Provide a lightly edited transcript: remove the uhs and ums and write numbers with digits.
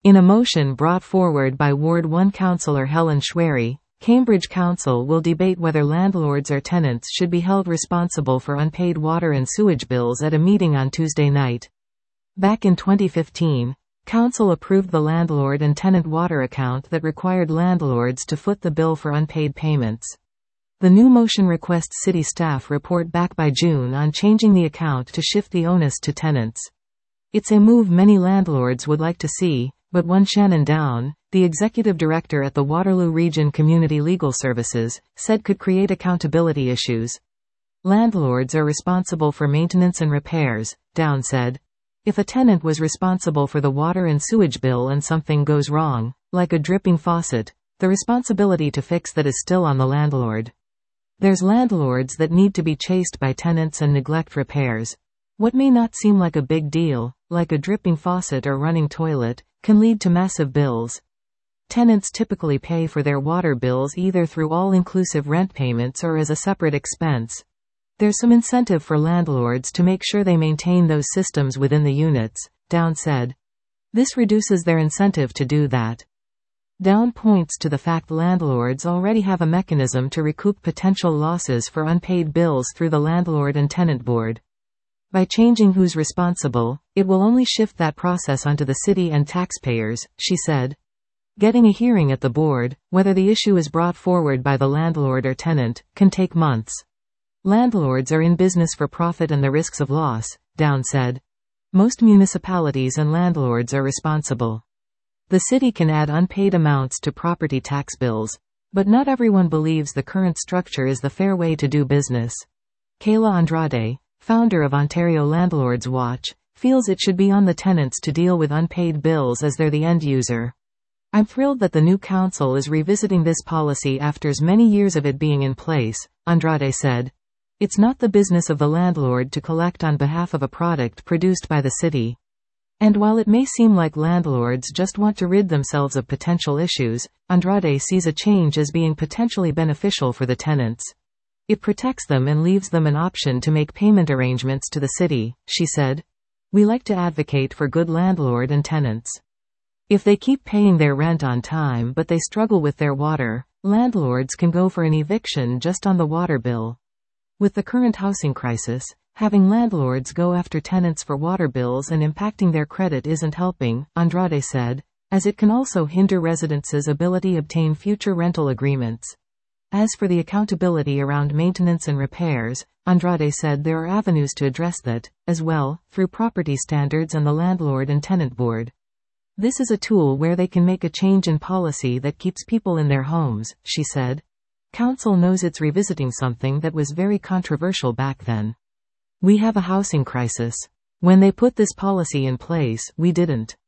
In a motion brought forward by Ward 1 councillor Helen Schwery, Cambridge Council will debate whether landlords or tenants should be held responsible for unpaid water and sewage bills at a meeting on Tuesday night. Back in 2015, Council approved the landlord and tenant water account that required landlords to foot the bill for unpaid payments. The new motion requests city staff report back by June on changing the account to shift the onus to tenants. It's a move many landlords would like to see, but one Shannon Down, the executive director at the Waterloo Region Community Legal Services, said could create accountability issues. Landlords are responsible for maintenance and repairs, Down said. If a tenant was responsible for the water and sewage bill and something goes wrong, like a dripping faucet, the responsibility to fix that is still on the landlord. There's landlords that need to be chased by tenants and neglect repairs. What may not seem like a big deal, like a dripping faucet or running toilet, can lead to massive bills. Tenants typically pay for their water bills either through all-inclusive rent payments or as a separate expense. There's some incentive for landlords to make sure they maintain those systems within the units, Down said. This reduces their incentive to do that. Down points to the fact landlords already have a mechanism to recoup potential losses for unpaid bills through the Landlord and Tenant Board. By changing who's responsible, it will only shift that process onto the city and taxpayers, she said. Getting a hearing at the board, whether the issue is brought forward by the landlord or tenant, can take months. Landlords are in business for profit and the risks of loss, Down said. Most municipalities and landlords are responsible. The city can add unpaid amounts to property tax bills, but not everyone believes the current structure is the fair way to do business. Kayla Andrade, founder of Ontario Landlords Watch, feels it should be on the tenants to deal with unpaid bills as they're the end user. I'm thrilled that the new council is revisiting this policy after many years of it being in place, Andrade said. It's not the business of the landlord to collect on behalf of a product produced by the city. And while it may seem like landlords just want to rid themselves of potential issues, Andrade sees a change as being potentially beneficial for the tenants. It protects them and leaves them an option to make payment arrangements to the city, she said. We like to advocate for good landlord and tenants. If they keep paying their rent on time but they struggle with their water, landlords can go for an eviction just on the water bill. With the current housing crisis, having landlords go after tenants for water bills and impacting their credit isn't helping, Andrade said, as it can also hinder residents' ability to obtain future rental agreements. As for the accountability around maintenance and repairs, Andrade said there are avenues to address that, as well, through property standards and the Landlord and Tenant Board. This is a tool where they can make a change in policy that keeps people in their homes, she said. Council knows it's revisiting something that was very controversial back then. We have a housing crisis. When they put this policy in place, we didn't.